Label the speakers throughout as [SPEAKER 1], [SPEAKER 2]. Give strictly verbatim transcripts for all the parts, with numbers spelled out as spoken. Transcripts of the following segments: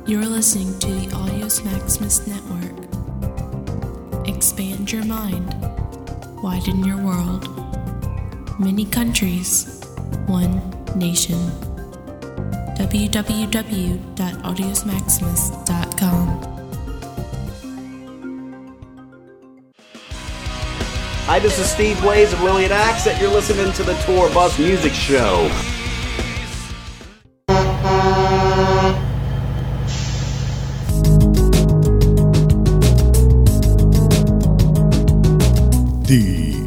[SPEAKER 1] You're listening to the Audios Maximus Network. Expand your mind. Widen your world. Many countries. One nation. w w w dot audios maximus dot com.
[SPEAKER 2] Hi, this is Steve Blaze of Lillian Accent. You're listening to the Tour Bus Music Show.
[SPEAKER 3] The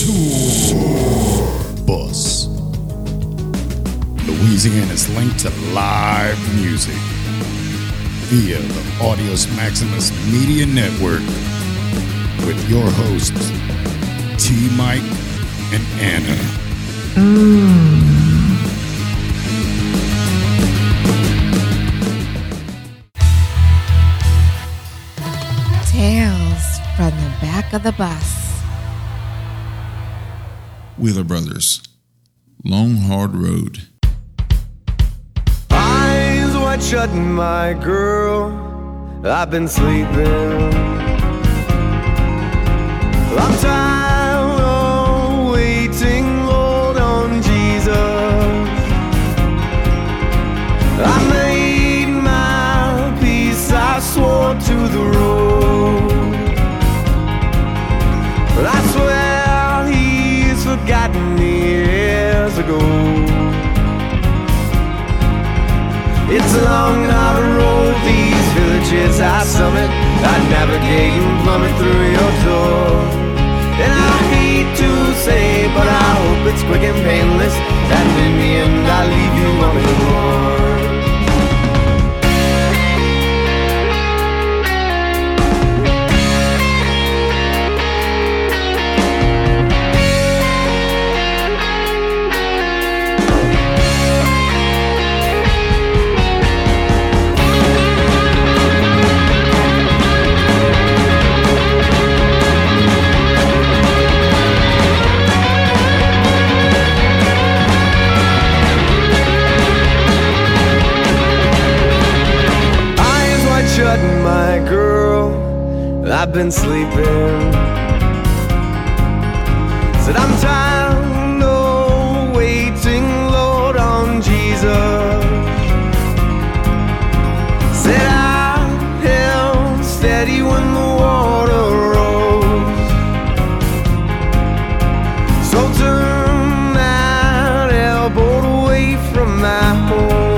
[SPEAKER 3] Tour Bus. Louisiana's link to live music via the Audios Maximus Media Network with your hosts, T. Mike and Anna. Mm.
[SPEAKER 4] Tales from the back of the bus.
[SPEAKER 5] Wheeler Brothers, Long Hard Road.
[SPEAKER 6] Eyes wide shut, my girl, I've been sleeping. I'm tired of waiting, Lord, on Jesus. I made my peace, I swore to the road. But I swear he's forgotten me years ago. It's a long, hard road, these villages I summit, I navigate and plummet through your door. And I hate to say, but I hope it's quick and painless, and in the end I leave you wanting more. My girl, I've been sleeping. Said I'm tired, no waiting, Lord, on Jesus. Said I held steady when the water rose. So turn that elbow away from my home.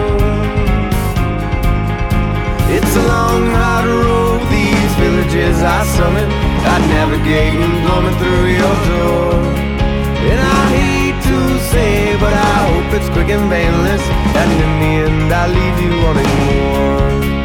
[SPEAKER 6] It's a long, hard road, these villages I summit, I navigate and plummet through your door. And I hate to say, but I hope it's quick and painless, and in the end I leave you wanting more.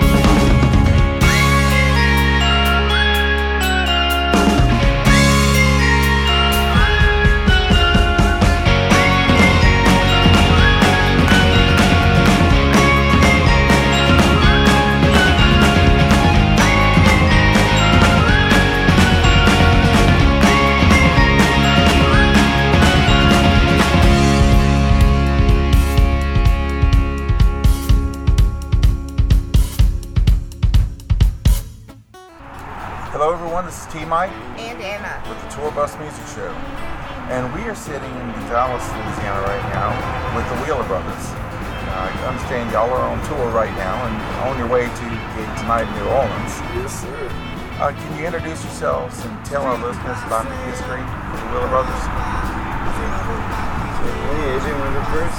[SPEAKER 7] Hello everyone, this is T. Mike
[SPEAKER 4] And Anna.
[SPEAKER 7] with the Tour Bus Music Show. And we are sitting in Dallas, Louisiana right now with the Wheeler Brothers. Uh, I understand y'all are on tour right now and on your way to get tonight in New Orleans.
[SPEAKER 6] Yes, sir.
[SPEAKER 7] Uh, can you introduce yourselves and tell our listeners about the history of the Wheeler Brothers?
[SPEAKER 6] Hey, A J, want to go first?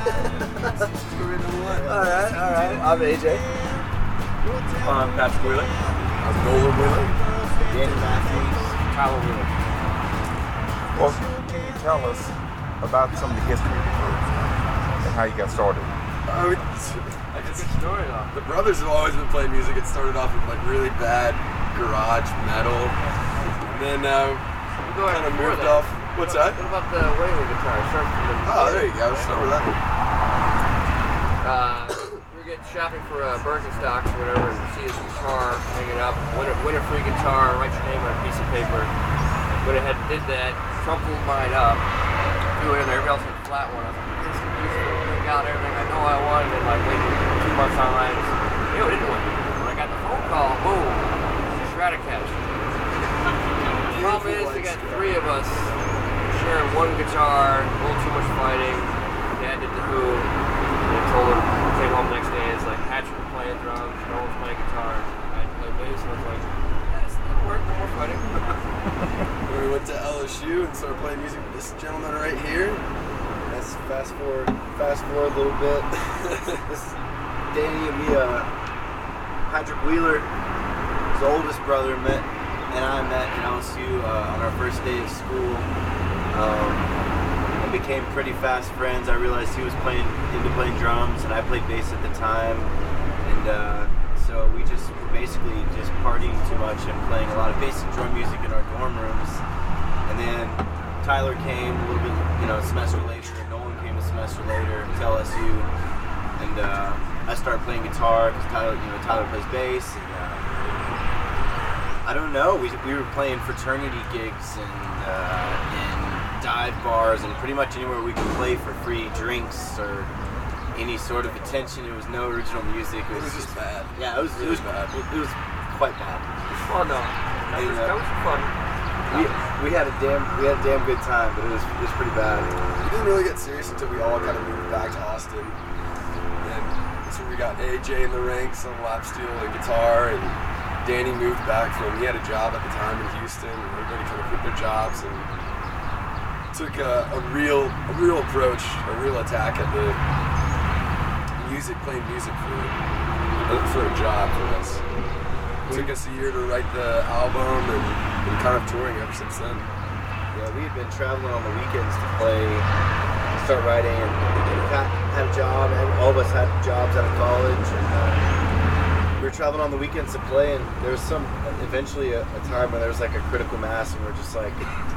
[SPEAKER 6] Alright, alright. I'm A J.
[SPEAKER 8] I'm Patrick Wheeler.
[SPEAKER 6] I'm Nolan Wheeler. Danny Matthews.
[SPEAKER 8] Tyler Wheeler.
[SPEAKER 7] Well, can you tell us about some of the history of the group and how you got started?
[SPEAKER 9] I mean,
[SPEAKER 8] That's a good story, though.
[SPEAKER 9] the brothers have always been playing music. It started off with like really bad garage metal, and then uh,
[SPEAKER 8] We'll go ahead
[SPEAKER 9] kind of
[SPEAKER 8] and before
[SPEAKER 9] moved
[SPEAKER 8] that.
[SPEAKER 9] off. What's that?
[SPEAKER 8] What about the wailing guitar? Start from the
[SPEAKER 9] Oh, there you go. Start with that.
[SPEAKER 8] Uh, we were getting shopping for uh, Birkenstocks or whatever, and see this guitar hanging up. Winter, winter free guitar. Write your name on a piece of paper. Went ahead and did that. Crumpled mine up. Threw it in there. Everybody else had a flat one. I was like, this is beautiful. I got everything I know I wanted, and like waited two months online. You know, it didn't win. gotta catch. The problem is, we got three of us sharing one guitar, a little too much fighting. Dad did the Who. And I told him, came home the next day, it's like Patrick was playing drums, no one's playing guitar. I play bass, and I was like, yeah, this doesn't work, no more fighting.
[SPEAKER 9] We went to L S U and started playing music with this gentleman right here.
[SPEAKER 10] Let's fast forward, fast forward a little bit. This is Danny and me, uh, Patrick Wheeler, his oldest brother, met, and I met in L S U uh, on our first day of school. Um, and became pretty fast friends. I realized he was playing into playing drums, and I played bass at the time, and uh, so we just were basically just partying too much and playing a lot of basic drum music in our dorm rooms. And then Tyler came a little bit, you know, a semester later, and Nolan came a semester later to L S U, and uh, I started playing guitar because Tyler, you know, Tyler plays bass. And, uh, I don't know. We we were playing fraternity gigs and uh, and dive bars and pretty much anywhere we could play for free drinks or any sort of attention. It was no original music. It was,
[SPEAKER 9] It was just bad.
[SPEAKER 10] Yeah, it was. It was bad. It was quite bad.
[SPEAKER 8] It was fun though. That was,
[SPEAKER 10] And, uh,
[SPEAKER 8] that was fun.
[SPEAKER 10] We, we had a damn we had a damn good time, but it was it was pretty bad.
[SPEAKER 9] We didn't really get serious until we all kind of moved back to Austin. And so we got A J in the ranks on lap steel and guitar, and Danny moved back from, he had a job at the time in Houston, and everybody kind of quit their jobs and took a, a real a real approach, a real attack at the music, playing music for, for a job for us. It took us a year to write the album and been kind of touring ever since then.
[SPEAKER 10] Yeah, we had been traveling on the weekends to play, start writing, and Pat had a job, and all of us had jobs out of college, and uh, we were traveling on the weekends to play, and there was some, eventually a, a time when there was like a critical mass, and we we're just like,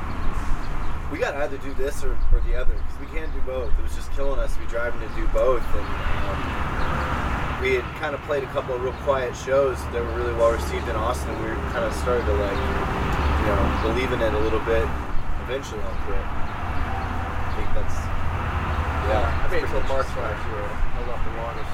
[SPEAKER 10] we gotta either do this or, or the other, because we can't do both. It was just killing us to be driving to do both, and um, we had kind of played a couple of real quiet shows that were really well received in Austin, and we were kind of started to like, you know, believe in it a little bit. Eventually I'll quit. I think that's, yeah.
[SPEAKER 8] I think until March last year, I was off the longest.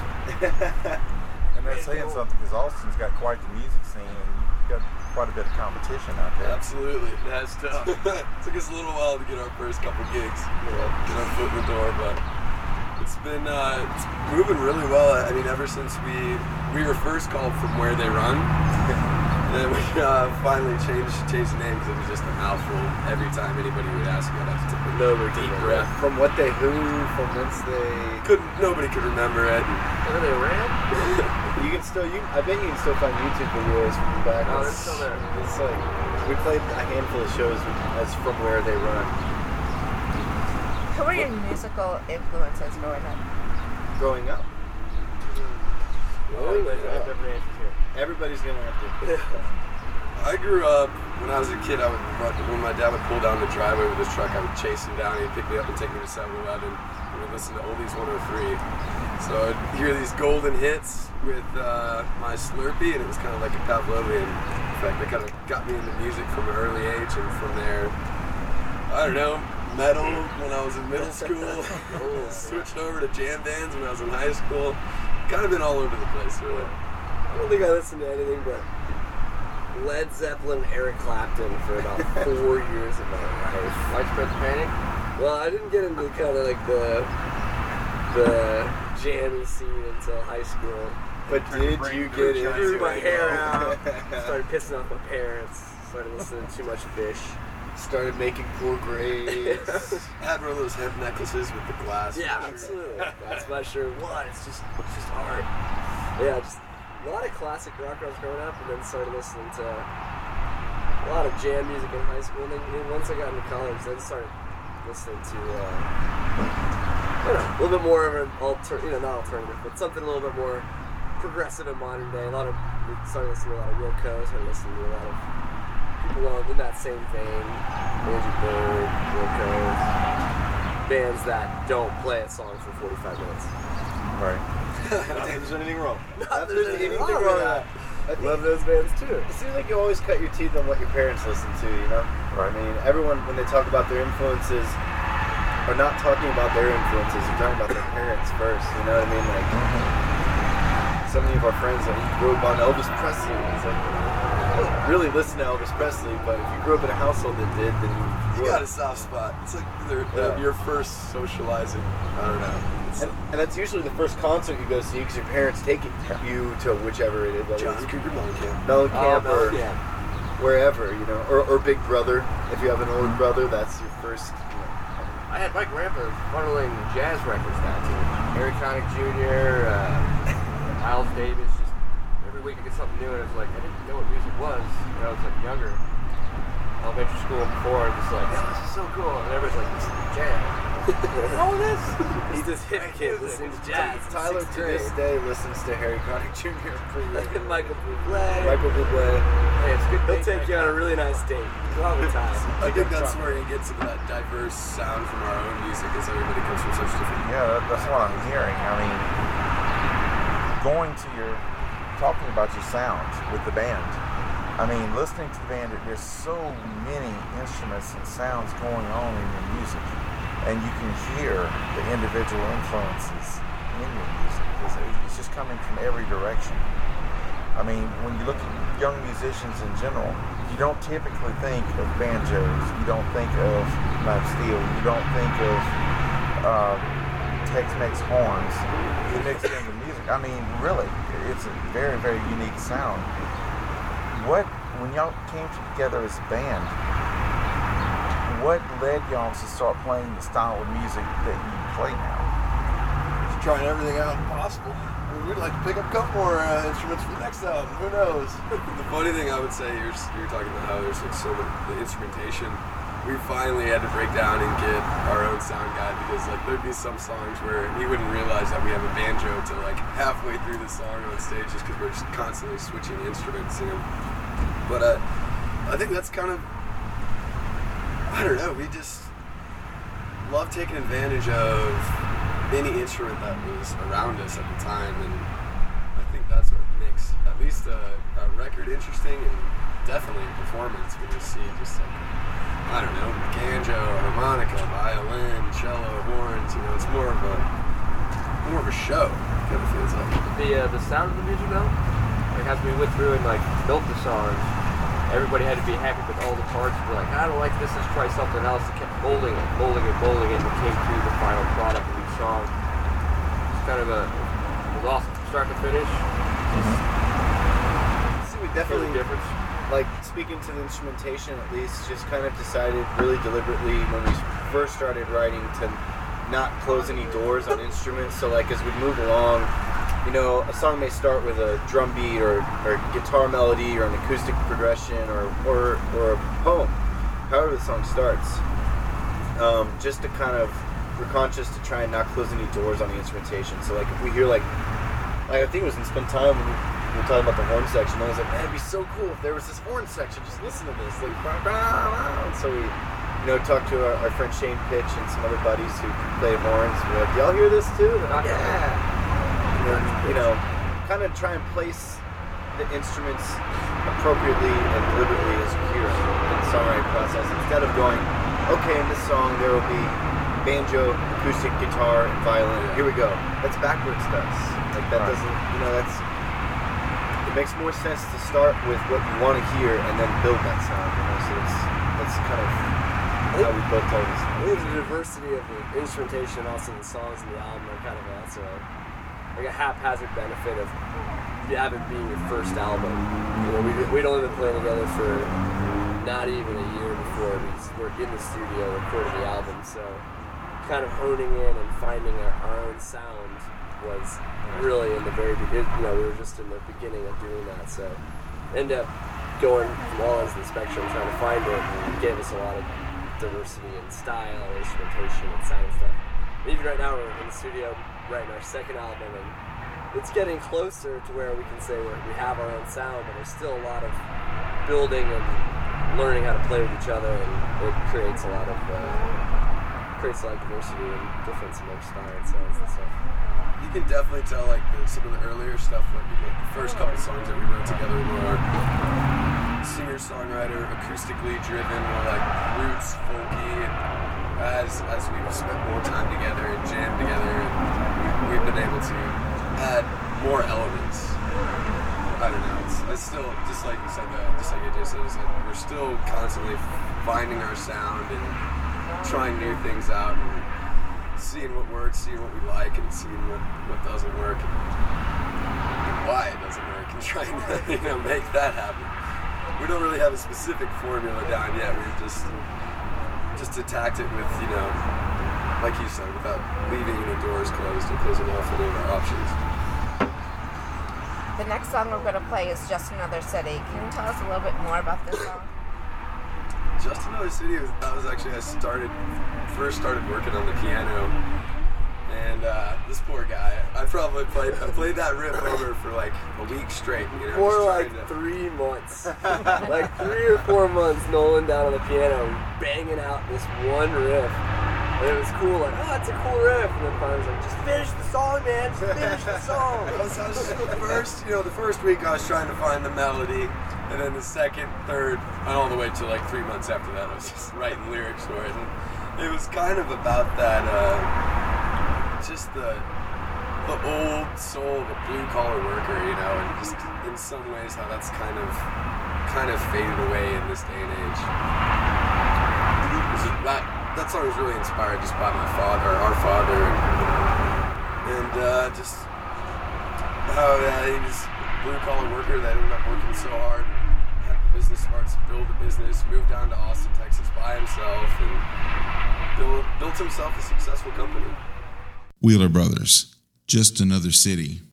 [SPEAKER 7] And they're saying something because Austin's got quite the music scene, and you've got quite a bit of competition out there.
[SPEAKER 9] Absolutely.
[SPEAKER 8] That's tough.
[SPEAKER 9] Took us a little while to get our first couple gigs, you know, get our foot in the door, but it's been uh, it's moving really well. I mean, ever since we we were first called From Where They Run, and then we uh, finally changed changed the name because it was just a mouthful. Every time anybody would ask, I'd have to take a deep breath.
[SPEAKER 10] From what they who, from whence they...
[SPEAKER 9] Couldn't nobody could remember it.
[SPEAKER 8] Where they ran?
[SPEAKER 10] You can still, you. I bet you can still find YouTube videos from back.
[SPEAKER 8] Oh,
[SPEAKER 10] It's-
[SPEAKER 8] they're still there.
[SPEAKER 10] It's like we played a handful of shows as From Where They Run.
[SPEAKER 4] Who were your musical influences growing up?
[SPEAKER 10] Growing up,
[SPEAKER 8] Oh, but I have different answers here.
[SPEAKER 10] everybody's gonna have to.
[SPEAKER 9] I grew up, when I was a kid, I would, when my dad would pull down the driveway with his truck, I would chase him down, he'd pick me up and take me to seven eleven, and we'd listen to Oldies one oh three. So I'd hear these golden hits with uh, my Slurpee, and it was kind of like a Pavlovian effect. That kind of got me into music from an early age, and from there, I don't know, metal when I was in middle school, switched over to jam bands when I was in high school, kind of been all over the place, really.
[SPEAKER 11] I don't think I listened to anything but Led Zeppelin, Eric Clapton for about four years of my life.
[SPEAKER 8] Widespread Panic?
[SPEAKER 11] Well, I didn't get into kind of like the the jammy scene until high school.
[SPEAKER 10] But did you get into
[SPEAKER 11] Grew my
[SPEAKER 10] it?
[SPEAKER 11] hair out, started pissing off my parents, started listening to too much Fish.
[SPEAKER 10] Started making poor grades.
[SPEAKER 9] Had one of those hemp necklaces with the glass.
[SPEAKER 11] Yeah, absolutely. That's my shirt. What? It's just, it's just art. Yeah, just a lot of classic rock I was growing up, and then started listening to a lot of jam music in high school. And then you know, once I got into college, then started listening to, uh, I don't know, a little bit more of an alter, you know, not alternative, but something a little bit more progressive in modern day. A lot of, we started listening to a lot of Wilco, started listening to a lot of people in that same vein, Angie Bird, Wilco, bands that don't play a song for forty-five minutes.
[SPEAKER 10] Right. Not that there's anything wrong.
[SPEAKER 11] Not
[SPEAKER 10] Not that there's anything wrong with that. I think
[SPEAKER 11] Love those bands too.
[SPEAKER 10] It seems like you always cut your teeth on what your parents listen to, you know? Right. I mean, everyone, when they talk about their influences, are not talking about their influences, they're talking about their parents first, you know what I mean? Like, so many of our friends that grew up on Elvis Presley, it's like, really listen to Elvis Presley, but if you grew up in a household that did, then you,
[SPEAKER 9] You got a soft spot. It's like they're, they're
[SPEAKER 10] Yeah.
[SPEAKER 9] your first socializing. I don't know. It's
[SPEAKER 10] And, and that's usually the first concert you go see because your parents take it, you to whichever it is. whether
[SPEAKER 9] John
[SPEAKER 10] it's
[SPEAKER 9] Cougar Mellencamp.
[SPEAKER 10] Mellencamp
[SPEAKER 11] Oh,
[SPEAKER 10] or
[SPEAKER 11] Mellencamp.
[SPEAKER 10] wherever, you know, or, or Big Brother. If you have an older brother, that's your first. You know.
[SPEAKER 8] I had my grandpa funneling jazz records down to me. Harry Connick Junior, uh, Miles Davis. Just every week I get something new, and it's like I didn't know what music was when I was like younger. Elementary school and before, I'm just like, oh, this is so cool. And everybody's like, this is jazz. Oh, this.
[SPEAKER 11] He's this hip kid listening to jazz. in
[SPEAKER 10] Tyler
[SPEAKER 11] sixth
[SPEAKER 10] to this
[SPEAKER 11] grade.
[SPEAKER 10] day listens to Harry Connick Junior pretty regularly.
[SPEAKER 11] Michael Bublé.
[SPEAKER 10] Michael Bublé.
[SPEAKER 8] Hey, it's good.
[SPEAKER 11] He'll take you on a really nice date. You'll have a time.
[SPEAKER 9] I think that's where you get some of that diverse sound from our own music, as everybody comes from such different.
[SPEAKER 7] Yeah, that, that's what I'm hearing. I mean, going to your, talking about your sound with the band. I mean, listening to the band, there's so many instruments and sounds going on in your music, and you can hear the individual influences in your music. It's, it's just coming from every direction. I mean, when you look at young musicians in general, you don't typically think of banjos, you don't think of lap steel, you don't think of uh, Tex-Mex horns. You mix it into music. I mean, really, it's a very, very unique sound. What, when y'all came together as a band, what led y'all to start playing the style of music that you play now?
[SPEAKER 9] Just trying everything out possible. I mean, we'd like to pick up a couple more uh, instruments for the next album. Who knows? The funny thing I would say, you're, you're talking about how there's like so much the instrumentation. We finally had to break down and get our own sound guide because like there'd be some songs where we wouldn't realize that we have a banjo till like halfway through the song on stage just because we're just constantly switching instruments, you know. But uh, I think that's kind of, I don't know, we just love taking advantage of any instrument that was around us at the time, and I think that's what makes at least a, a record interesting, and definitely a performance when you see just like, I don't know, banjo, harmonica, violin, cello, horns, you know, it's more of a more of a show, it kind of feels like.
[SPEAKER 8] The uh, the sound of the music though, like as we went through and like built the songs, everybody had to be happy with all the parts. We're like, I don't like this, let's try something else. It kept molding it, molding it, molding it, and it came through the final product of each song. It's kind of a, it was awesome, start to finish.
[SPEAKER 10] Mm-hmm. See, we definitely,
[SPEAKER 8] difference.
[SPEAKER 10] like, speaking to the instrumentation at least, just kind of decided really deliberately when we first started writing to not close any doors on instruments. So, like, as we move along, you know, a song may start with a drum beat or, or guitar melody or an acoustic progression or, or, or a poem, however the song starts. Um, just to kind of, we're conscious to try and not close any doors on the instrumentation. So, like, if we hear, like, like I think it was in Spend Time when we, we were talking about the horn section, I was like, man, it'd be so cool if there was this horn section. Just listen to this. Like, bah, bah, bah. And so we, you know, talked to our, our friend Shane Pitch and some other buddies who play horns. We're like, y'all hear this too? They're like, yeah. And, you know, kind of try and place the instruments appropriately and deliberately as you hear them in the songwriting process. Instead of going, okay, in this song there will be banjo, acoustic guitar, and violin. Here we go. That's backwards stuff. Like that doesn't, you know, that's. It makes more sense to start with what you want to hear and then build that sound. You know, so it's that's kind of how we built all this.
[SPEAKER 11] I think the diversity of the instrumentation, also the songs in the album, are kind of also like a haphazard benefit of having being your first album. You know, we we'd only been playing together for not even a year before we were in the studio recording the album. So, kind of honing in and finding our, our own sound was really in the very beginning. You know, we were just in the beginning of doing that. So, ended up going from all ends of the spectrum trying to find it, and it gave us a lot of diversity in style, instrumentation, and sound and stuff. And even right now, we're in the studio writing our second album, and it's getting closer to where we can say we're, we have our own sound, but there's still a lot of building and learning how to play with each other, and it creates a lot of uh, creates a lot of diversity and difference in our style and sounds and stuff.
[SPEAKER 9] You can definitely tell like the, some of the earlier stuff, like the first couple songs that we wrote together were singer-songwriter, acoustically driven, more like roots, folky, and as as we've spent more time together and jammed together, and we've been able to add more elements I don't know. It's, it's still, just like you said, uh, just like A J said, said, we're still constantly finding our sound and trying new things out and seeing what works, seeing what we like, and seeing what, what doesn't work, and, and why it doesn't work, and trying to, you know, make that happen. We don't really have a specific formula down yet. We've just just attacked it with, you know, like you said, without leaving any doors closed or closing off any of our options.
[SPEAKER 4] The next song we're going to play is Just Another City. Can you tell us a little bit more about this song?
[SPEAKER 9] Just Another City, was, that was actually, I started, first started working on the piano, and uh, this poor guy, I probably played, I played that riff over for like a week straight, you know.
[SPEAKER 11] For like to... three months. Like three or four months, Nolan down on the piano, banging out this one riff. And it was cool, like, oh, it's a cool riff. And then finally was like, just finish the song, man, just finish the song.
[SPEAKER 9] I was, I was just, the first, you know, the first week I was trying to find the melody, and then the second, third, and all the way to like three months after that, I was just writing lyrics for it. And it was kind of about that, uh, just the the old soul, the blue collar worker, you know, and just in some ways how that's kind of kind of faded away in this day and age. That, that song was really inspired just by my father, our father, and, and uh, just how uh, he was a blue collar worker that ended up working so hard, had the business smarts to build a business, moved down to Austin, Texas by himself, and built, built himself a successful company.
[SPEAKER 5] Wheeler Brothers, Just Another City.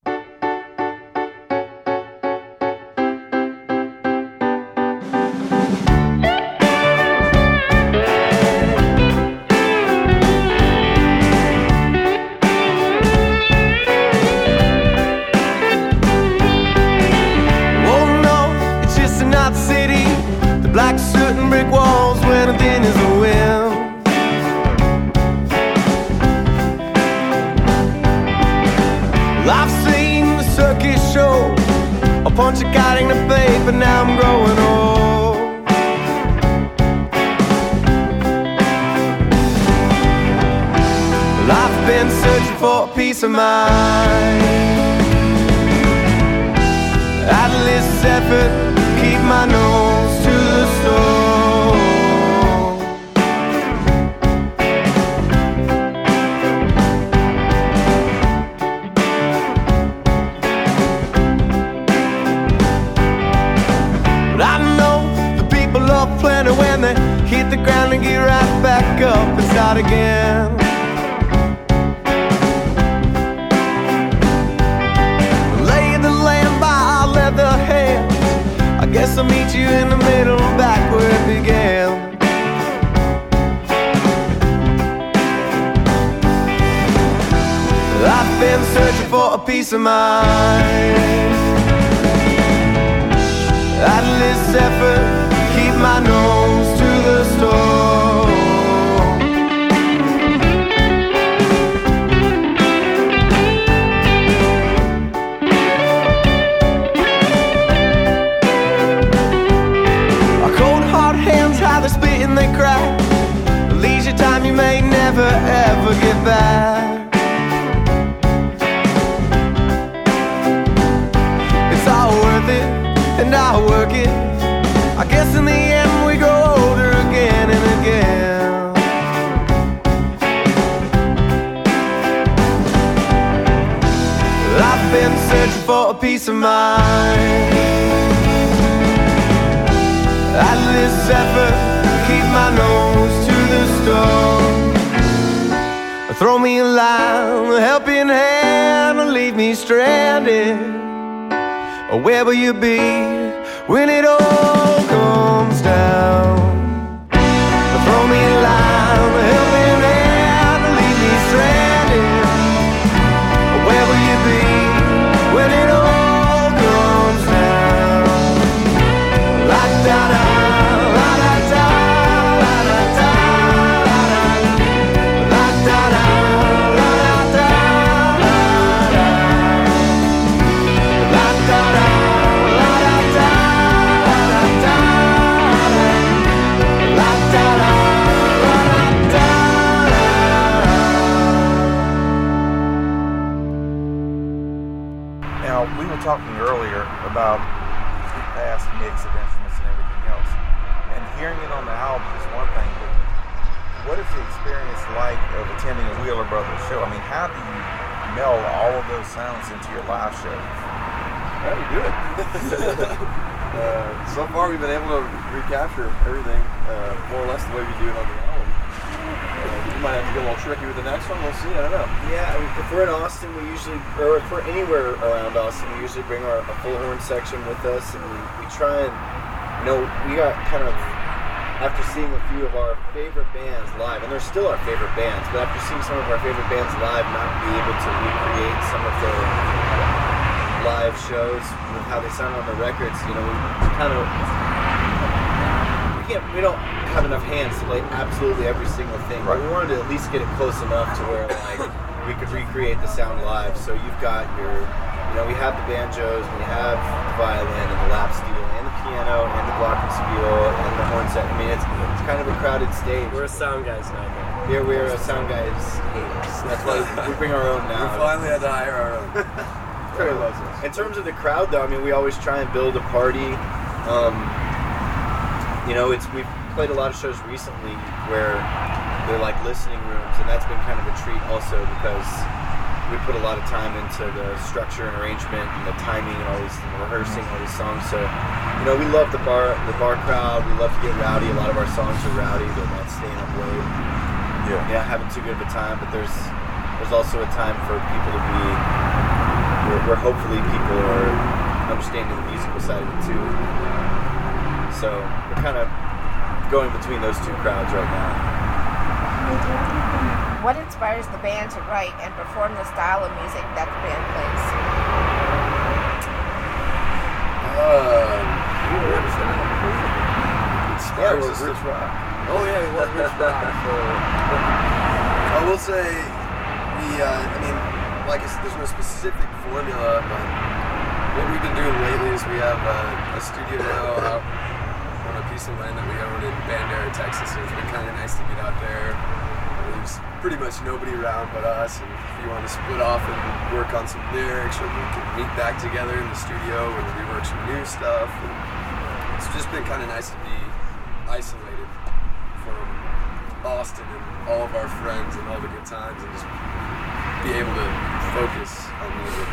[SPEAKER 6] Black soot and brick walls when a thin is the wind. Well, I've seen the circus show, a punch a guy in the face, but now I'm growing old. Well, I've been searching for a peace of mind. Atlas effort, keep my nose to the stone. But I know the people love plenty when they hit the ground and get right back up and start again. Lay the land by our leather hands, I guess I'll meet you in the middle, back where it began. I've been searching for a peace of mind. Atlas effort, keep my nose to the stone. How they spit and they crack. Leisure time you may never ever get back. It's all worth it and I'll work it. I guess in the end we grow older again and again. I've been searching for a peace of mind. Atlas effort, keep my nose to the stone. Throw me a line, a helping hand, or leave me stranded. Or where will you be when it all comes down? Throw me a line, a helping hand, or leave me stranded. Or where will you be when it all comes down? La-da-da. Da
[SPEAKER 7] Now, we were talking earlier about the past mix of instruments and everything else. And hearing it on the album is one thing, but what is the experience like of attending a Wheeler Brothers show? I mean, how do you meld all of those sounds into your live show?
[SPEAKER 12] How do you do it? uh, so far, we've been able to recapture everything uh, more or less the way we do it on the album. Uh, we might have to get a little tricky with the next one. We'll see. I don't know.
[SPEAKER 10] Yeah, I mean, if we're in Austin, we usually, or if we're anywhere around Austin, we usually bring our a full horn section with us, and we, we try and, you know, we got kind of, after seeing a few of our favorite bands live, and they're still our favorite bands, but after seeing some of our favorite bands live, not be able to recreate some of their live shows with how they sound on the records, you know, we kind of, we can't, we don't have enough hands to play absolutely every single thing, but we wanted to at least get it close enough to where, like, we could recreate the sound live. So you've got your, you know, we have the banjos, we have the violin and the lap steel and the piano and the glockenspiel and the horn set. I mean, it's it's kind of a crowded stage.
[SPEAKER 11] We're a sound guys now.
[SPEAKER 10] Yeah, we're a sound guys. That's why we bring our own now.
[SPEAKER 12] We finally had to hire our own.
[SPEAKER 10] Very well. In terms of the crowd, though, I mean, we always try and build a party. Um, you know, it's we've played a lot of shows recently where they're like listening rooms, and that's been kind of a treat also because we put a lot of time into the structure and arrangement and the timing and all these and rehearsing all these songs. So, you know, we love the bar the bar crowd. We love to get rowdy. A lot of our songs are rowdy. They're not staying up late.
[SPEAKER 7] Yeah.
[SPEAKER 10] Yeah, having too good of a time. But there's there's also a time for people to be where, where hopefully people are understanding the musical side of it too. So we're kind of going between those two crowds right now.
[SPEAKER 4] What inspires the band to write and perform the style of music that the band plays?
[SPEAKER 12] Um, inspires us
[SPEAKER 11] Rich
[SPEAKER 12] to-
[SPEAKER 11] Rock. Oh yeah, we love Rich Rock. So.
[SPEAKER 12] I will say, we, uh, I mean, like I said, there's no specific formula, but what we've been doing lately is we have uh, a studio now out on a piece of land that we own in Bandera, Texas, so it's been kind of nice to get out there. There's pretty much nobody around but us, and if you want to split off and work on some lyrics, or we can meet back together in the studio and rework some new stuff. And it's just been kind of nice to be isolated from Austin and all of our friends and all the good times, and just be able to focus on music.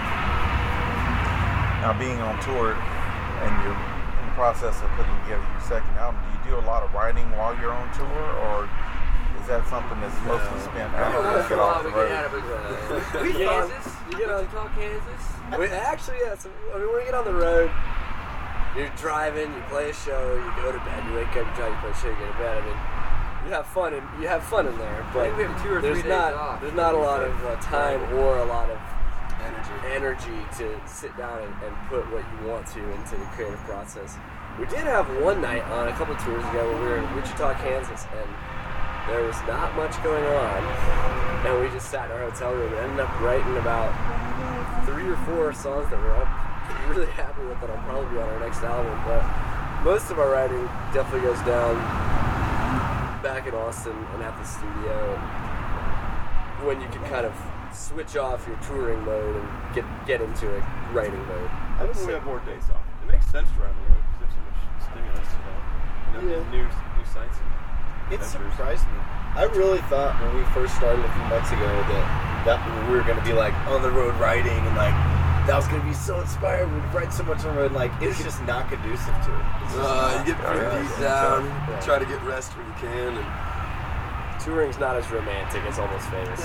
[SPEAKER 7] Now, being on tour and you're in the process of putting together your second album, do you do a lot of writing while you're on tour, or is that something that's mostly spent out
[SPEAKER 8] That's
[SPEAKER 7] get
[SPEAKER 8] a
[SPEAKER 7] off
[SPEAKER 8] lot
[SPEAKER 7] the
[SPEAKER 8] we get
[SPEAKER 7] road?
[SPEAKER 8] out of it. Uh,
[SPEAKER 11] We get on-
[SPEAKER 8] Kansas?
[SPEAKER 11] you get on-
[SPEAKER 8] Wichita, Kansas?
[SPEAKER 11] We actually, yeah. So, I mean, when we get on the road, you're driving, you play a show, you go to bed, you wake up, you try to play a show, you go to bed. I mean, you have fun and you have fun in there, but
[SPEAKER 8] I think we have two or
[SPEAKER 11] there's
[SPEAKER 8] three days
[SPEAKER 11] not
[SPEAKER 8] off.
[SPEAKER 11] there's not a lot of uh, time or a lot of
[SPEAKER 12] Energy.
[SPEAKER 11] energy to sit down and, and put what you want to into the creative process. We did have one night on a couple tours ago when we were in Wichita, Kansas, and there was not much going on, and we just sat in our hotel room and ended up writing about three or four songs that we're all really happy with that will probably be on our next album. But most of our writing definitely goes down back in Austin and at the studio, and when you can kind of switch off your touring mode and get get into a writing mode.
[SPEAKER 12] I think we have more days off. It makes sense to run the road because there's so much stimulus, you know, you know
[SPEAKER 10] Yeah.
[SPEAKER 12] new new sites. And
[SPEAKER 10] It
[SPEAKER 12] adventures.
[SPEAKER 10] surprised me. I really thought when we first started a few months ago that, that we were going to be like on the road writing and like that was going to be so inspired. We'd write so much on the road, and like it's just not conducive to it. It's just
[SPEAKER 12] Uh,
[SPEAKER 10] not.
[SPEAKER 12] you get pretty
[SPEAKER 10] Yeah.
[SPEAKER 12] beat down.
[SPEAKER 11] Yeah.
[SPEAKER 12] Try to get rest when you can. And
[SPEAKER 11] Touring's not as romantic as Almost Famous.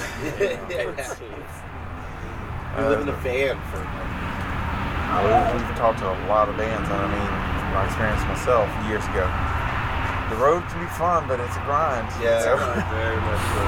[SPEAKER 10] We live in a van for.
[SPEAKER 7] Uh, we've talked to a lot of bands, and I mean, my experience myself years ago. The road can be fun, but it's a grind.
[SPEAKER 10] Yeah,
[SPEAKER 7] So-
[SPEAKER 12] very much so.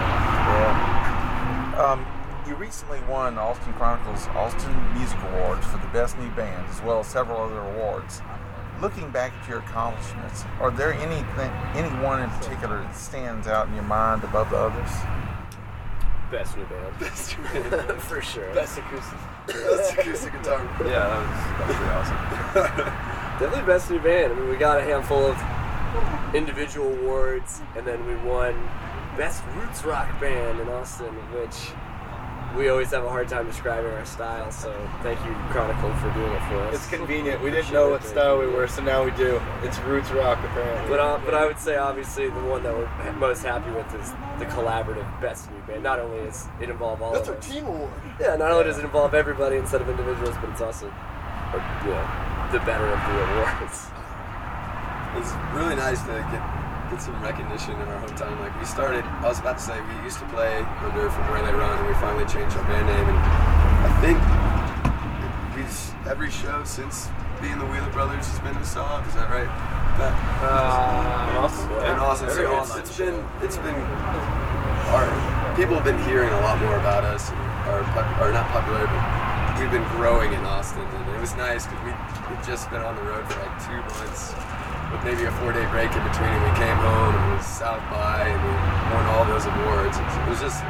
[SPEAKER 7] Yeah. Um, you recently won Austin Chronicles Austin Music Awards for the Best New Band, as well as several other awards. Looking back at your accomplishments, are there anything, any one in particular that stands out in your mind above the others?
[SPEAKER 11] Best new band.
[SPEAKER 12] Best new band.
[SPEAKER 11] For sure.
[SPEAKER 10] Best acoustic.
[SPEAKER 12] Best acoustic guitar. Yeah, that was, that was pretty awesome.
[SPEAKER 11] Definitely best new band. I mean, we got a handful of individual awards, and then we won Best Roots Rock Band in Austin, which we always have a hard time describing our style, so thank you, Chronicle, for doing it for us.
[SPEAKER 10] It's convenient. We didn't know what style we were, so now we do. It's roots rock, apparently.
[SPEAKER 11] But uh, but I would say, obviously, the one that we're most happy with is the collaborative Best New Band. Not only is it involve all
[SPEAKER 12] That's
[SPEAKER 11] of
[SPEAKER 12] our
[SPEAKER 11] us.
[SPEAKER 12] team award.
[SPEAKER 11] Yeah, not only does it involve everybody instead of individuals, but it's also, or, you know, the better of the awards.
[SPEAKER 9] It's really nice to get get some recognition in our hometown. Like, we started, I was about to say, we used to play under From Where They Run, and we finally changed our band name, and I think we every show since being the Wheeler Brothers has been a song. Is that right? That,
[SPEAKER 11] uh, awesome.
[SPEAKER 9] And awesome. So it's, it's been, it's been, our people have been hearing a lot more about us, and are, are not popular, but we've been growing in Austin, and it was nice because we, we've just been on the road for like two months. With maybe a four-day break in between, and we came home, and it was South by, and we won all those awards. It was just...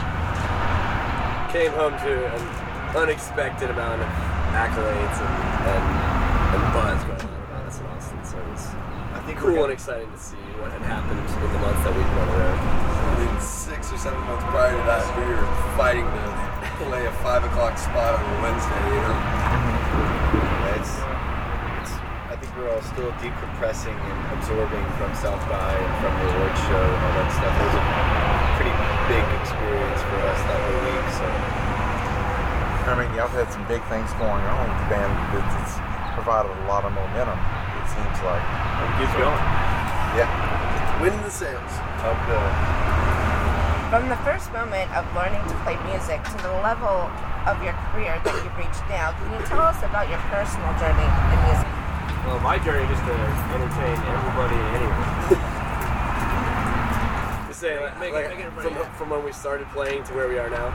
[SPEAKER 11] Came home to an unexpected amount of accolades and, and, and buzz going on about us in Austin, so it was
[SPEAKER 10] I think
[SPEAKER 11] cool
[SPEAKER 10] gonna...
[SPEAKER 11] and exciting to see what had happened in the months that we've been on the road.
[SPEAKER 9] I mean, six or seven months prior to that, we were fighting to play a five o'clock spot on a Wednesday, you know?
[SPEAKER 10] Yeah, it's... we're all still decompressing and absorbing from South by and from the awards show and all that stuff. It was a pretty big experience for us that whole week. So,
[SPEAKER 7] I mean, y'all had some big things going on with the band. It's, it's provided a lot of momentum, it seems like.
[SPEAKER 10] It keeps going.
[SPEAKER 7] Yeah.
[SPEAKER 9] Winning the sales.
[SPEAKER 10] Okay.
[SPEAKER 4] From the first moment of learning to play music to the level of your career that you've reached now, can you tell us about your personal journey in music?
[SPEAKER 11] Well, my journey is to entertain everybody and anyone. To say, like,
[SPEAKER 8] Make it-
[SPEAKER 11] like,
[SPEAKER 8] make it
[SPEAKER 11] from,
[SPEAKER 8] everybody
[SPEAKER 11] from when we started playing to where we are now.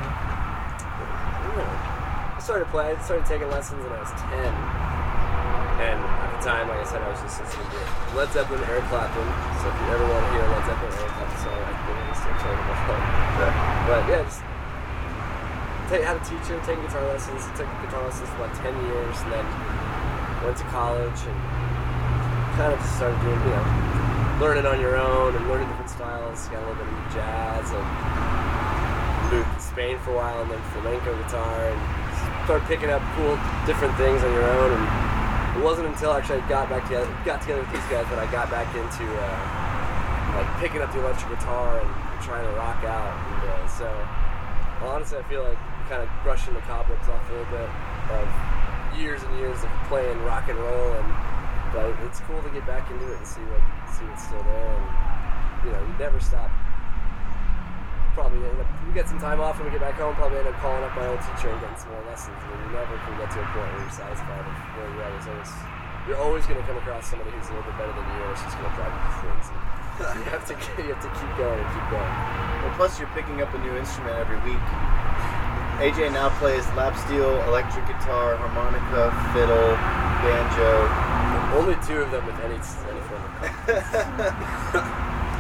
[SPEAKER 11] I started playing, I started taking lessons when I was ten. And at the time, like I said, I was just listening to Led Zeppelin, Eric Clapton. So if you ever want to hear a Led Zeppelin, Eric Clapton song, I can still play them all. But yeah, just take, had a teacher, taking guitar lessons, took guitar lessons for about ten years, and then went to college and kind of started doing, you know, learning on your own and learning different styles. Got a little bit of jazz and moved to Spain for a while and then flamenco guitar and started picking up cool different things on your own. And it wasn't until actually I got back together, got together with these guys that I got back into uh, like picking up the electric guitar and trying to rock out. And uh, so honestly, I feel like kind of brushing the cobwebs off a little bit of years and years of playing rock and roll, and but it's cool to get back into it and see what see what's still there, and you know, you never stop. Probably end up, we get some time off when we get back home, probably end up calling up my old teacher and getting some more lessons, and you never can get to a point where you're satisfied with where you're at. It's always, you're always going to come across somebody who's a little bit better than you, or it's just going to drive you crazy. You have to you have to keep going and keep going.
[SPEAKER 10] Well, plus you're picking up a new instrument every week. A J now plays lap steel, electric guitar, harmonica, fiddle, banjo.
[SPEAKER 11] Only two of them with any, any form of confidence.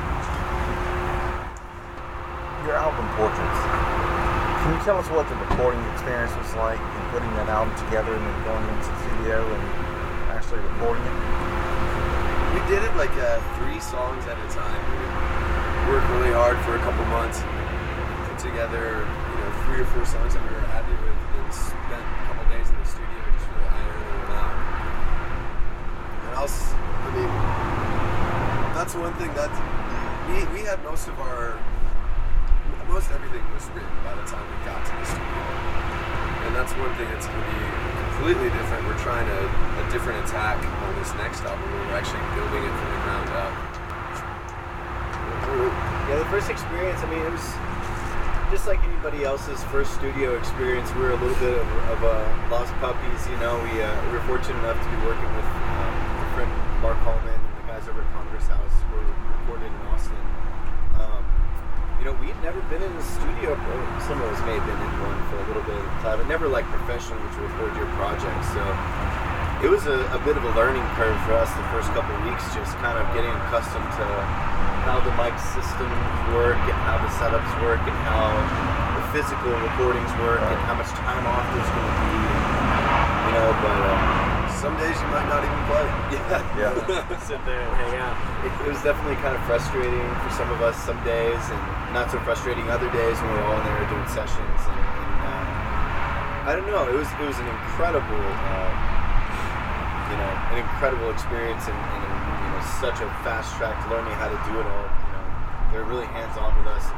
[SPEAKER 7] Your album Portraits. Can you tell us what the recording experience was like in putting that album together and then going into the studio and actually recording it?
[SPEAKER 9] We did it like uh, three songs at a time. We worked really hard for a couple months, put together three or four songs that we were happy with, and then spent a couple days in the studio just really ironing them out. And else, I mean, that's one thing that we we had most of our most everything was written by the time we got to the studio, and that's one thing that's going to be completely different. We're trying a, a different attack on this next album, where we're actually building it from the ground up.
[SPEAKER 10] Yeah, the first experience, I mean, it was just like anybody else's first studio experience. We were a little bit of, of uh, lost puppies, you know. We, uh, we were fortunate enough to be working with um, our friend Mark Hallman and the guys over at Congress House who were recorded in Austin. Um, you know, we'd never been in the studio. Some of us may have been in one for a little bit of time, but never like professionally to record your project. So it was a, a bit of a learning curve for us the first couple of weeks, just kind of getting accustomed to how the mic systems work and how the setups work and how the physical recordings work and how much time off there's going to be, you know, but uh,
[SPEAKER 9] some days you
[SPEAKER 12] might not even play.
[SPEAKER 10] Yeah,
[SPEAKER 11] yeah. Sit there and hang out.
[SPEAKER 10] It, it was definitely kind of frustrating for some of us some days, and not so frustrating other days when we were all in there doing sessions. And, and uh, I don't know, it was it was an incredible, uh, you know, an incredible experience, and, and you know, such a fast track to learning how to do it all. You know, they were really hands on with us, and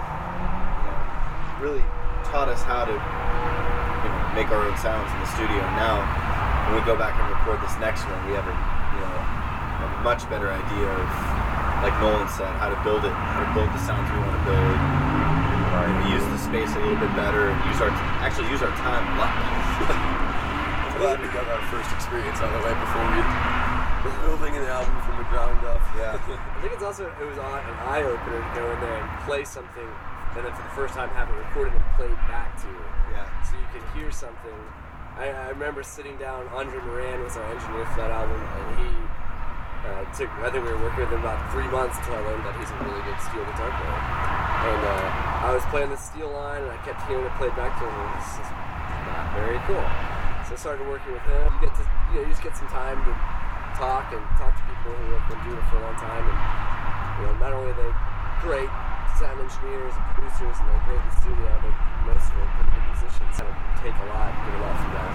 [SPEAKER 10] you know, really taught us how to, you know, make our own sounds in the studio. And now, when we go back and record this next one, we have a, you know, a much better idea of, like Nolan said, how to build it, how to build the sounds we want to build. Right. We use the space a little bit better, and use our actually use our time a lot better.
[SPEAKER 12] I'm glad we got our first experience out of the way before we were building an album from the ground up.
[SPEAKER 11] Yeah. I think it's also it was an eye opener to go in there and play something, and then for the first time have it recorded and played back to you.
[SPEAKER 10] Yeah.
[SPEAKER 11] So you could hear something. I, I remember sitting down. Andre Moran was our engineer for that album, and he uh, took. I think we were working with him about three months until I learned that he's a really good steel guitar player. And uh, I was playing the steel line, and I kept hearing it played back to him. And it was just not very cool. So I started working with him. You get to, you know, you just get some time to talk and talk to people who have been doing it for a long time, and you know, not only are they great sound engineers and producers, and they're great in the studio, but most of them are pretty good musicians. So take a lot, get a lot from that.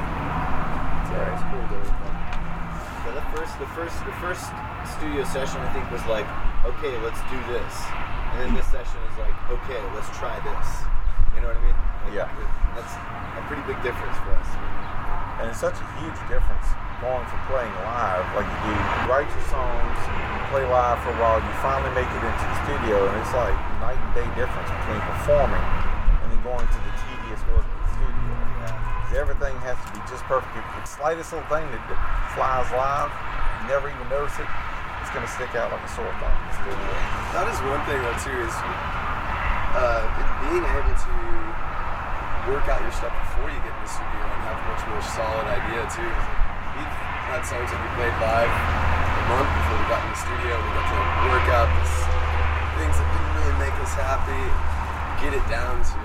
[SPEAKER 11] So yeah, it's cool doing it.
[SPEAKER 10] Yeah, the first, the first, the first studio session I think was like, okay, let's do this, and then this session is like, okay, let's try this. You know what I mean? Like,
[SPEAKER 7] yeah.
[SPEAKER 10] That's a pretty big difference for us.
[SPEAKER 7] And it's such a huge difference going from playing live, like you do, you write your songs, you play live for a while, you finally make it into the studio, and it's like night and day difference between performing and then going to the tedious work of the studio. Yeah. Everything has to be just perfect. If the slightest little thing that, that flies live, you never even notice it, it's going to stick out like a sore thumb in the studio.
[SPEAKER 12] That is one thing though too, is uh, being able to work out your stuff before you get in the studio and have a much more solid idea too. We've had songs that we played live a month before we got in the studio. We got to work out this, things that didn't really make us happy, get it down to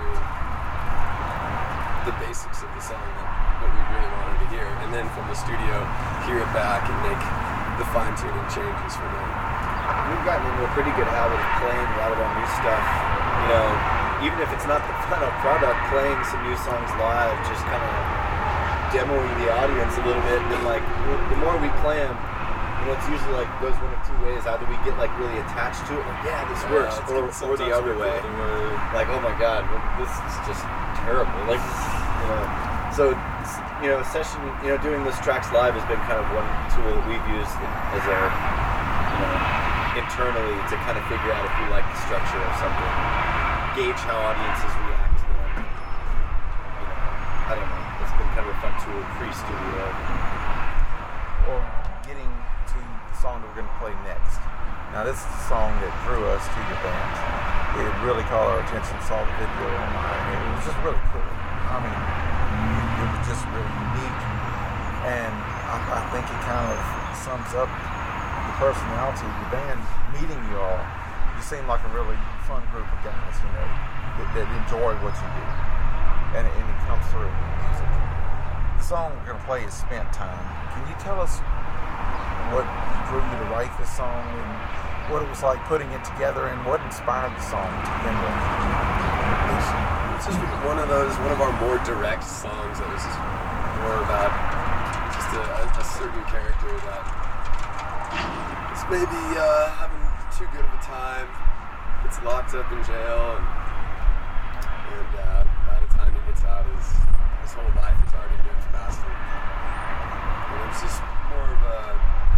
[SPEAKER 12] the basics of the song that, that we really wanted to hear, and then from the studio hear it back and make the fine-tuning changes from there.
[SPEAKER 10] We've gotten into a pretty good habit of playing a lot of our new stuff, you know, even if it's not the final product, playing some new songs live, just kind of demoing the audience a little bit, and then like, the more we play them, you know, it's usually like, goes one of two ways. Either we get like really attached to it, like, yeah, this works, yeah, or, or the other way. Like, oh my god, well, this is just terrible. Like, you know, so, you know, session, you know, doing those tracks live has been kind of one tool that we've used as our, you know, internally to kind of figure out if we like the structure of something, gauge how audiences react to them. You know, I don't know. It's been kind of a fun tool pre-studio.
[SPEAKER 7] Or getting to the song that we're going to play next. Now this is the song that drew us to your band. It really caught our attention, saw the video online, and it was just really cool. I mean, it was just really unique, and I, I think it kind of sums up the personality of the band. Meeting you all, you seem like a really fun group of guys, you know, that, that enjoy what you do, and, and it comes through in the music. The song we're going to play is Spent Time. Can you tell us what drew you to write this song, and what it was like putting it together, and what inspired the song to begin with?
[SPEAKER 12] It's just one of those, one of our more direct songs that was more about just a, a certain character that is maybe uh, having too good of a time, gets locked up in jail, and, and uh, by the time he gets out, his, his whole life is already moved past him. And it's just more of a,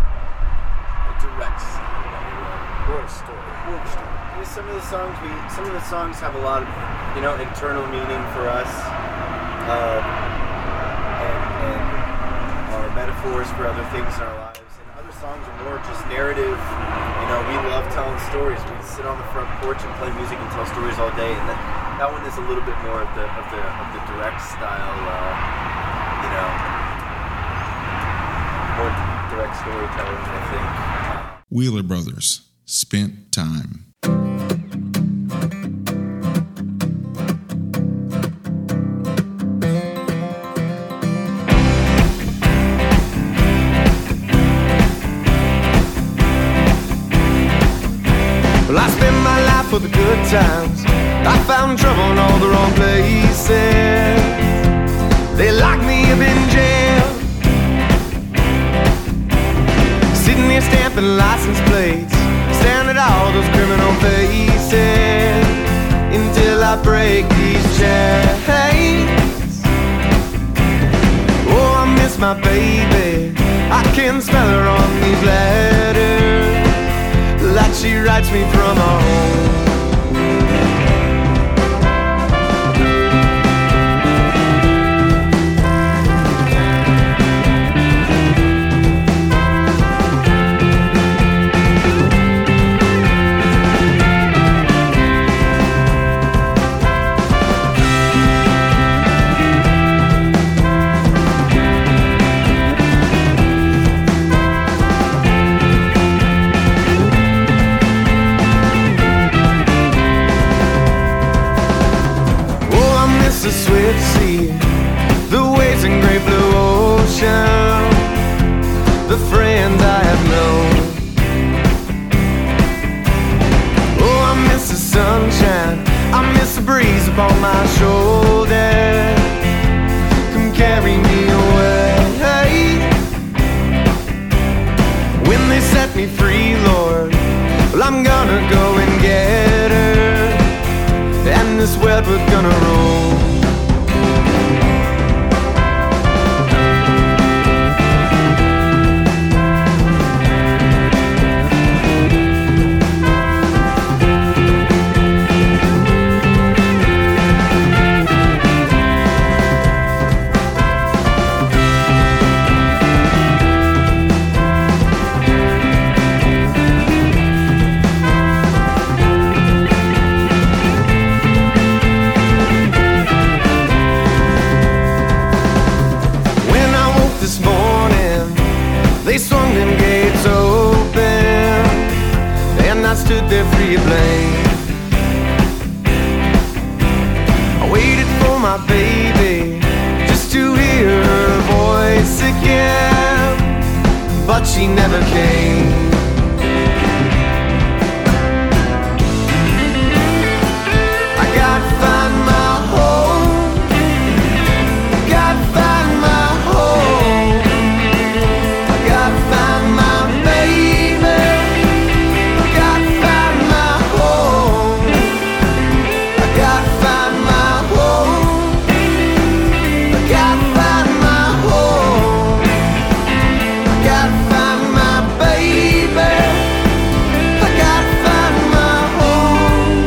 [SPEAKER 12] a direct song, more a story. More of a story.
[SPEAKER 10] I mean, some of the songs, we some of the songs have a lot of, you know, internal meaning for us, um, and, and are metaphors for other things in our lives. And other songs are more just narrative. You know, we love telling stories. We sit on the front porch and play music and tell stories all day. And that, that one is a little bit more of the of the of the direct style. Uh, you know, more direct storytelling, I think.
[SPEAKER 5] Wheeler Brothers, Spent Time.
[SPEAKER 6] license plates, staring at all those criminal faces, until I break these chains. Oh, I miss my baby, I can smell her on these letters, like she writes me from her home. The swift sea, the waves in great blue ocean, the friends I have known. Oh, I miss the sunshine, I miss the breeze upon my shoulder. Come carry me away. When they set me free, Lord, well, I'm gonna go and get her, and this world we're gonna roll. They swung them gates open, and I stood there free of blame. I waited for my baby, just to hear her voice again, but she never came. I gotta find my home, gotta find my home, gotta find my baby, gotta find my home, I gotta find my home, I gotta find my home, I gotta find my baby, I gotta find my home.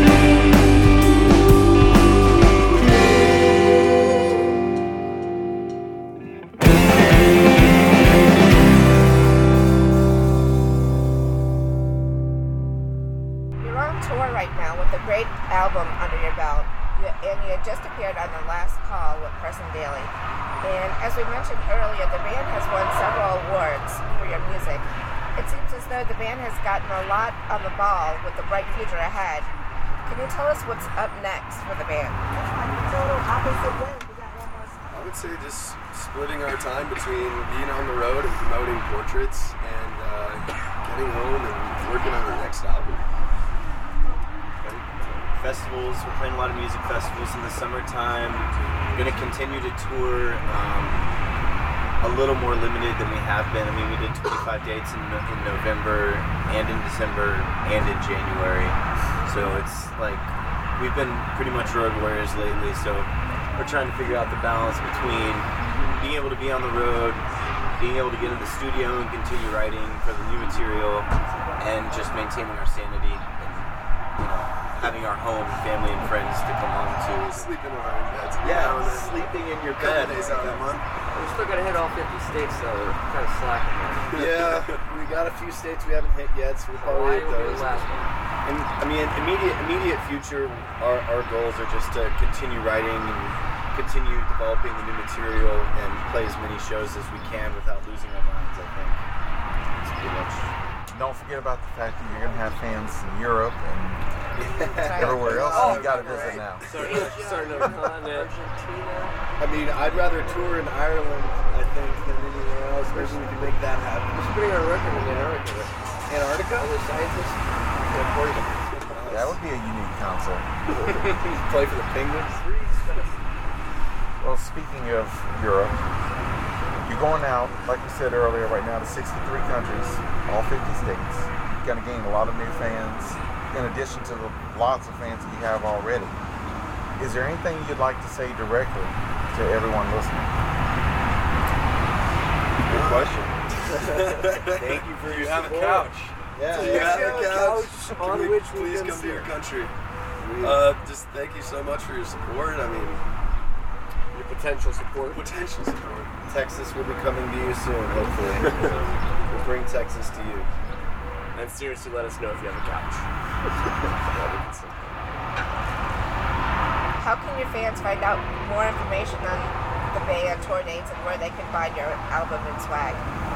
[SPEAKER 4] You're on tour right now with a great album under your belt, You- and you had just appeared on The Last Call with Person Daily. And as we mentioned earlier, the band has won several awards for your music. It seems as though the band has gotten a lot on the ball with the bright future ahead. Can you tell us what's up next for the band?
[SPEAKER 9] I would say just splitting our time between being on the road and promoting portraits and uh, getting home and working on our next album.
[SPEAKER 10] Festivals, we're playing a lot of music festivals in the summertime. We're going to continue to tour um, a little more limited than we have been. I mean, we did twenty-five dates in, in November and in December and in January. So it's like, we've been pretty much road warriors lately, so we're trying to figure out the balance between being able to be on the road, being able to get in the studio and continue writing for the new material, and just maintaining our sanity and, you know, having our home, family, and friends to come home to.
[SPEAKER 9] Sleeping in our beds.
[SPEAKER 10] Yeah, sleeping in your bed.
[SPEAKER 9] Days out of the month.
[SPEAKER 8] We still gotta hit all fifty states, though. We're kind of slacking there.
[SPEAKER 12] Yeah, we got a few states we haven't hit yet, so we'll probably hit
[SPEAKER 8] Hawaii will be
[SPEAKER 12] those.
[SPEAKER 8] the last one.
[SPEAKER 10] And I mean, immediate immediate future, our, our goals are just to continue writing and continue developing the new material and play as many shows as we can without losing our minds, I think. It's pretty much.
[SPEAKER 7] Don't forget about the fact that you're going to have fans in Europe and everywhere else.
[SPEAKER 12] Oh,
[SPEAKER 7] you got to visit now.
[SPEAKER 8] Starting starting over continent. Argentina.
[SPEAKER 12] I mean, I'd rather tour in Ireland, I think, than anywhere else. Maybe we can make that happen.
[SPEAKER 8] Just putting our record in Antarctica.
[SPEAKER 12] Antarctica?
[SPEAKER 8] Other scientists.
[SPEAKER 7] That would be a unique concept.
[SPEAKER 12] Play for the Penguins?
[SPEAKER 7] Well, speaking of Europe, You're going out, like we said earlier, right now to sixty-three countries, all fifty states. You're going to gain a lot of new fans, in addition to the lots of fans that you have already. Is there anything you'd like to say directly to everyone listening?
[SPEAKER 10] Good question. Thank you for
[SPEAKER 12] you
[SPEAKER 10] your
[SPEAKER 12] have
[SPEAKER 10] support.
[SPEAKER 12] a couch.
[SPEAKER 10] Yeah,
[SPEAKER 12] so
[SPEAKER 10] yeah.
[SPEAKER 12] you have a couch,
[SPEAKER 11] couch on
[SPEAKER 12] Can we
[SPEAKER 11] which we
[SPEAKER 12] please
[SPEAKER 11] can
[SPEAKER 12] come to your
[SPEAKER 11] sit.
[SPEAKER 12] country. Uh, just thank you so much for your support. I mean,
[SPEAKER 11] your potential support.
[SPEAKER 12] Potential support.
[SPEAKER 10] Texas will be coming to you soon, hopefully. We'll bring Texas to you.
[SPEAKER 11] And seriously, let us know if you have a couch.
[SPEAKER 4] How can your fans find out more information on the band, tour dates, and where they can buy your album and swag?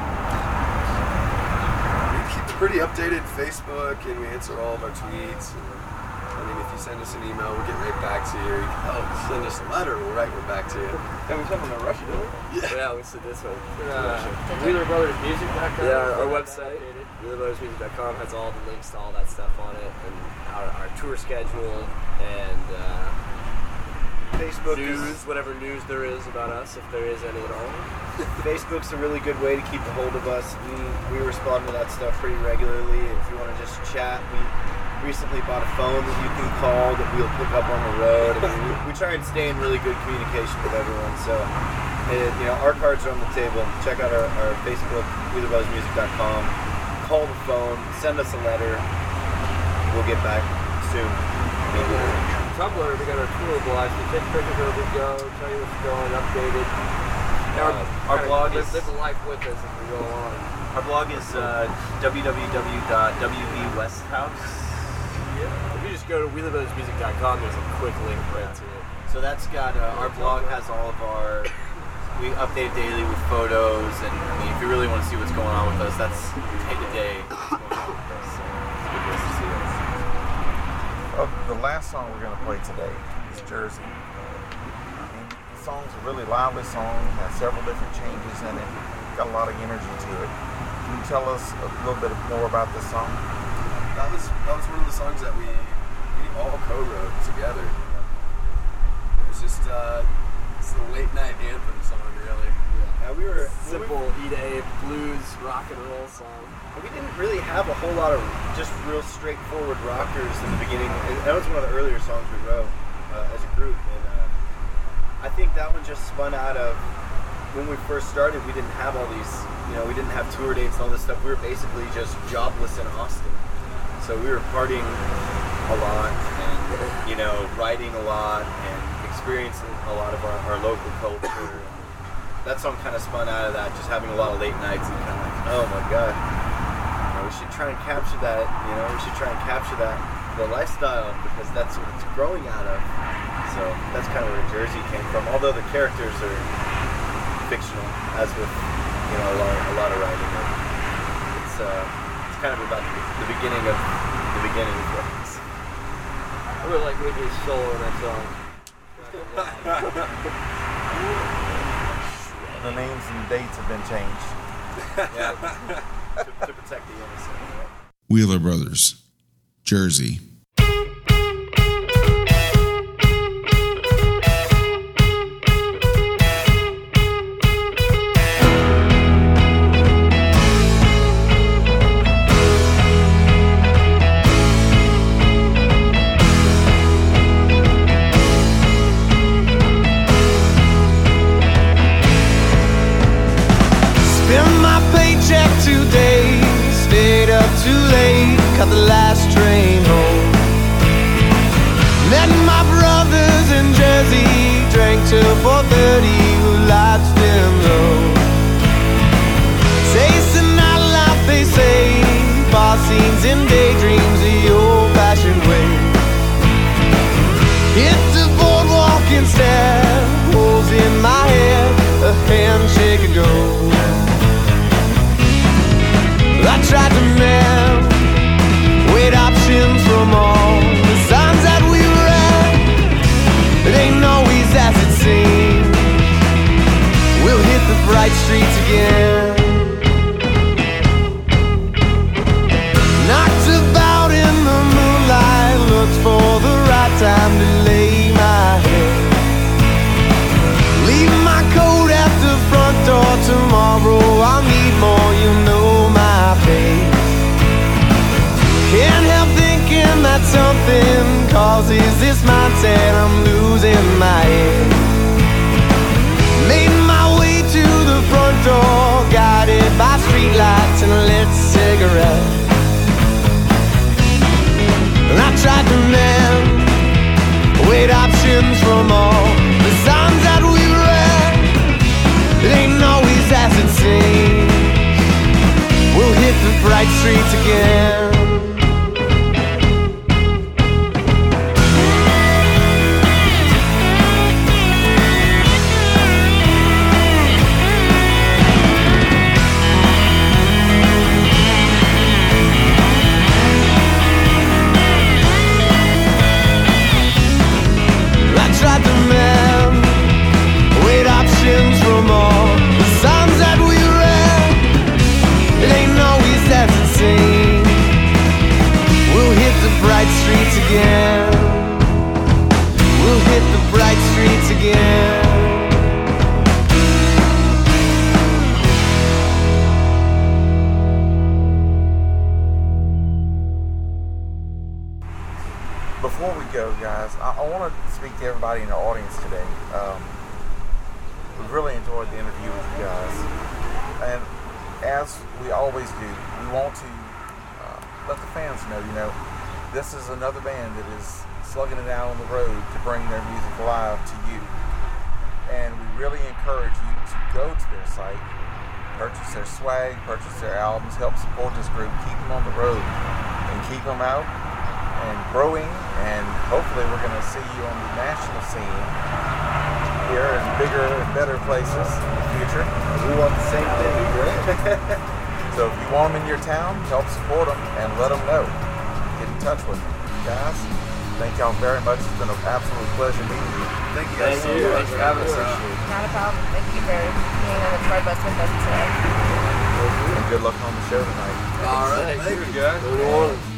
[SPEAKER 12] We keep it pretty updated Facebook, and we answer all of our tweets. And, I mean, if you send us an email, we'll get right back to you. You can oh, send us a letter, we'll write one back to you.
[SPEAKER 8] And we sent them to Russia, didn't we?
[SPEAKER 12] Yeah.
[SPEAKER 11] Yeah, we said this one.
[SPEAKER 8] Uh, Wheeler Brothers Music dot com.
[SPEAKER 11] Yeah, our, our website, Wheeler Brothers Music dot com, has all the links to all that stuff on it, and our, our tour schedule, and uh,
[SPEAKER 10] Facebook
[SPEAKER 11] news,
[SPEAKER 10] is,
[SPEAKER 11] whatever news there is about us, if there is any at all.
[SPEAKER 10] Facebook's a really good way to keep a hold of us. We we respond to that stuff pretty regularly. If you want to just chat, we recently bought a phone that you can call that we'll pick up on the road. I mean, we, we try and stay in really good communication with everyone. So, it, you know, our cards are on the table. Check out our, our Facebook, Wheeler Brothers Music dot com. Call the phone, send us a letter. We'll get back soon. Maybe.
[SPEAKER 8] Tumblr, we got our tour blog. So take pictures wherever we go, tell you what's going, updated.
[SPEAKER 10] Our,
[SPEAKER 8] Uh,
[SPEAKER 10] our blog
[SPEAKER 8] live,
[SPEAKER 10] is
[SPEAKER 8] live a life with us as we go along.
[SPEAKER 10] our blog is uh, w w w dot w v westhouse.
[SPEAKER 11] Yeah. If you just go to Wheeler Brothers Music dot com, there's a quick link right to it.
[SPEAKER 10] So that's got uh, our blog has all of our. We update daily with photos, and I mean, if you really want to see what's going on with us, that's day to day. What's going on with us. So it's a good place to see us.
[SPEAKER 7] Well, the last song we're going to play today is Jersey. I mean, the song's a really lively song, has several different changes in it, got a lot of energy to it. Can you tell us a little bit more about this song?
[SPEAKER 12] That was that was one of the songs that we we all co-wrote together. It was just uh, it's the late night anthem song, really.
[SPEAKER 10] Yeah, we were
[SPEAKER 11] Simple E to A blues rock and roll song.
[SPEAKER 10] We didn't really have a whole lot of just real straightforward rockers in the beginning. That was one of the earlier songs we wrote uh, as a group, and uh, I think that one just spun out of when we first started. We didn't have all these, you know, we didn't have tour dates and all this stuff. We were basically just jobless in Austin, so we were partying a lot and, you know, writing a lot and experiencing a lot of our, our local culture. That song kind of spun out of that, just having a lot of late nights and kind of like, oh my god. We should try and capture that, you know, we should try and capture that, the lifestyle, because that's what it's growing out of. So that's kind of where Jersey came from, although the characters are fictional, as with, you know, a lot, a lot of writing. It's, uh, it's kind of about the, the beginning of the beginning of things.
[SPEAKER 8] I really like Whitney's solo in that song.
[SPEAKER 7] The names and dates have been changed.
[SPEAKER 10] Yeah. To, to protect the innocent.
[SPEAKER 5] Wheeler Brothers, Jersey.
[SPEAKER 6] Spend my paycheck today, stayed up too late, caught the last train home. Met my brothers in Jersey, drank till four thirty, lights dim low. Tasting nightlife, they say, bar scenes and daydreams the old-fashioned way. Hit the boardwalk instead, holes in my head, a handshake ago. I tried to mend, weighed options from all the signs that we read. It ain't always as it seems. We'll hit the bright streets again. Knocked about in the moonlight, looked for the right time to lay my head. Leave my coat at the front door tomorrow. else is this mindset? I'm losing my head. Made my way to the front door, guided by streetlights and a lit cigarette. And I tried to mend, weighed options from all the signs that we read. It ain't always as it seems. We'll hit the bright streets again. Tried to mend, weighed options from all the signs that we read. It ain't always as it seems. We'll hit the bright streets again. We'll hit the bright streets again.
[SPEAKER 7] Before we go, guys, I, I want to speak to everybody in the audience today. Um, we really enjoyed the interview with you guys. And as we always do, we want to uh, let the fans know, you know, this is another band that is slugging it out on the road to bring their music live to you. And we really encourage you to go to their site, purchase their swag, purchase their albums, help support this group, keep them on the road, and keep them out and growing, and hopefully we're going to see you on the national scene here in bigger and better places in the future.
[SPEAKER 10] We want the same thing, right?
[SPEAKER 7] So if you want them in your town, help support them and let them know. Get in touch with them. Guys, thank y'all very much. It's been an absolute pleasure meeting you.
[SPEAKER 12] Thank you guys so much for having us out.
[SPEAKER 4] Not a problem. Thank you for being on the tour bus with us today.
[SPEAKER 7] And good luck on the show tonight.
[SPEAKER 12] All right. Thank you guys.
[SPEAKER 11] Good morning.